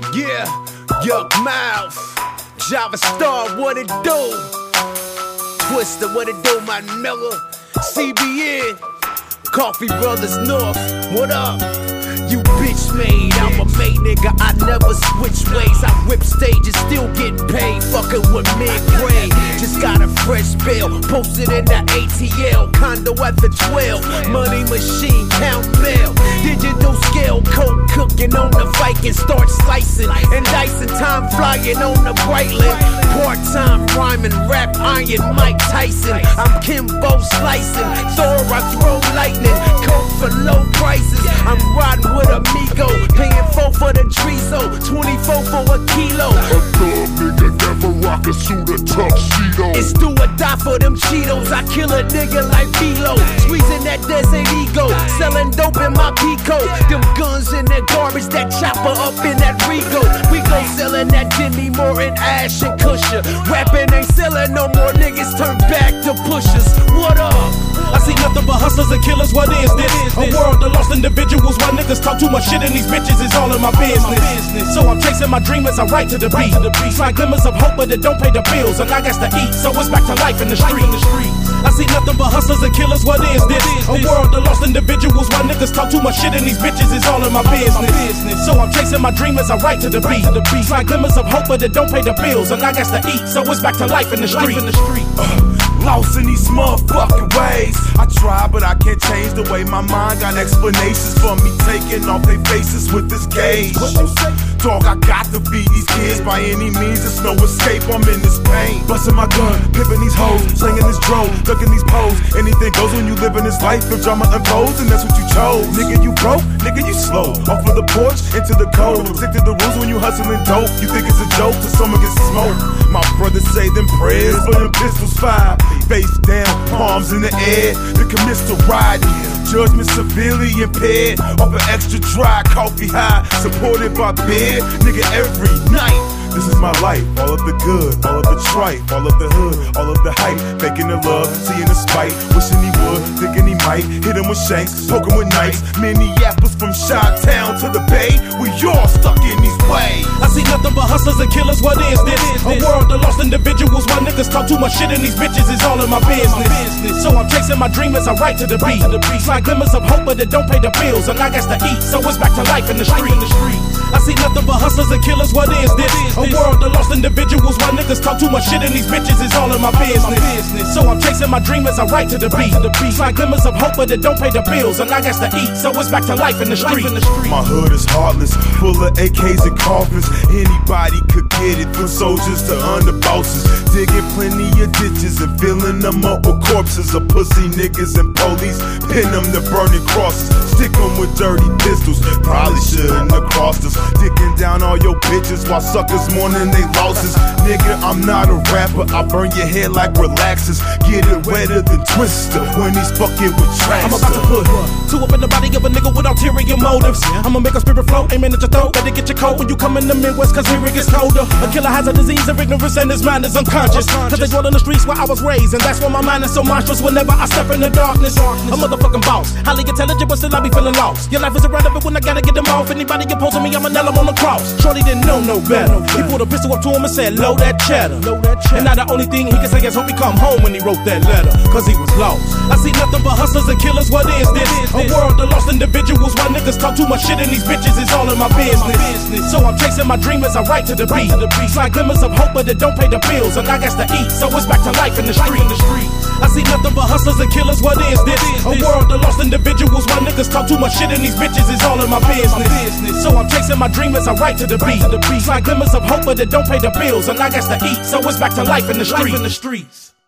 Yeah, Yuck Mouth, Java Star, what it do? Twister, what it do, my Miller? CBN, Coffee Brothers North, what up? You bitch made, I'm a made nigga, I never switch ways. I whip stages, still get paid, fucking with mid-grade. Just got a fresh bill, posted in the ATL, condo at the 12, money machine, count mail. Digital scale, coke cooking on the Viking, start slicing and dicing, time flying on the Breitling. Part-time rhyming, rap iron, Mike Tyson. I'm Kimbo slicing, Thor, I throw lightning, coke for low prices. I'm riding with Amigo, paying 4 for the Trizo, 24 for a kilo. A thug nigga never rock a suit or tuxedo. It's do or die for them Cheetos. I kill a nigga like Velo, squeezing that desert ego, selling dope in my Pico. Them guns in that garbage, that chopper up in that Rego. We go selling that Jimmy Moore and Ash and Kusher. Rapping ain't selling no more, niggas turn back to pushers. What up? I see nothing but hustlers and killers, what is this? A world of lost individuals, why niggas talk too much shit and these bitches is all in my business. So I'm chasing my dream as I write to the beat. Like glimmers of hope but it don't pay the bills, and I got to eat, so it's back to life in the street. I see nothing but hustlers and killers, what is this? A world of lost individuals, why niggas talk too much shit and these bitches is all in my business. So I'm chasing my dream as I write to the beat. Like glimmers of hope but it don't pay the bills, and I got to eat, so it's back to life in the street. Lost in these motherfucking ways. I try, but I can't change the way my mind got explanations for me taking off their faces with this gauge. Dog, I got to feed these kids by any means. There's no escape, I'm in this pain. Busting my gun, pimping these hoes, slinging this drone, ducking these poles. Anything goes when you live in this life. If drama unfolds, and that's what you chose. Nigga, you broke, nigga, you slow. Off of the porch, into the cold. Stick to the rules when you hustling dope. You think it's a joke till someone gets smoked. My brothers say them prayers, but them pistols fire. Face down, palms in the air. The commits to ride. Judgment severely impaired. Off an extra dry coffee high, supported by beer. Nigga, every night. This is my life, all of the good, all of the tripe, all of the hood, all of the hype, faking the love, seeing the spite, wishing he would, thinking he might, hit him with shanks, poke him with knives. Minneapolis from Chi-Town to the Bay, we all stuck in these ways. I see nothing but hustlers and killers, what is this? A world of lost individuals, why niggas talk too much shit and these bitches is all in my business. So I'm chasing my dream as I write to the beat. Like glimmers of hope but it don't pay the bills, and I got to eat, so it's back to life in the street. I see nothing but hustlers and killers, what is this? A world of lost individuals, why niggas talk too much shit and these bitches is all in my business. So I'm chasing my dream as I write to the beat. Like glimmers of hope but it don't pay the bills, and I got to eat, so it's back to life in the street. My hood is heartless, full of AKs and coffins. Anybody could get it, from soldiers to underbosses. Digging plenty of ditches and filling them up with corpses of pussy niggas and police. Pin them to burning crosses, stick them with dirty pistols. Probably shouldn't have crossed us. Dicking down all your bitches while suckers mourning they losses. Nigga, I'm not a rapper, I burn your head like relaxers. Get it wetter than Twister when he's fucking with trash. I'm about to put two up in the body of a nigga with ulterior motives. I'ma make a spirit flow, aiming at your throat. Better get your coat when you come in the Midwest, cause here it gets colder. A killer has a disease of ignorance and his mind is unconscious. Cause they dwell in the streets where I was raised, and that's why my mind is so monstrous whenever I step in the darkness. A motherfucking boss, highly intelligent but still I be feeling lost. Your life is irrelevant when I gotta get them off. Anybody opposing me, I'ma nail him on the cross. Shorty didn't know no better. He pulled a pistol up to him and said, load that cheddar. And now the only thing he can say is hope he come home when he wrote that letter, cause he was lost. I see nothing but hustlers and killers, what is this? A world of lost individuals, why niggas talk too much shit and these bitches is all in my business. So I'm chasing my dream as I write to the beat. Like glimmers of hope but it don't pay the bills, and I got to eat, so it's back to life in the street. I see nothing but hustlers and killers, what is this? A world of lost individuals, why niggas talk too much shit and these bitches is all in my business. So I'm chasing my dream as I write to the beat. Like glimmers of hope but it don't pay the bills, and I got to eat, so it's back to life in the streets.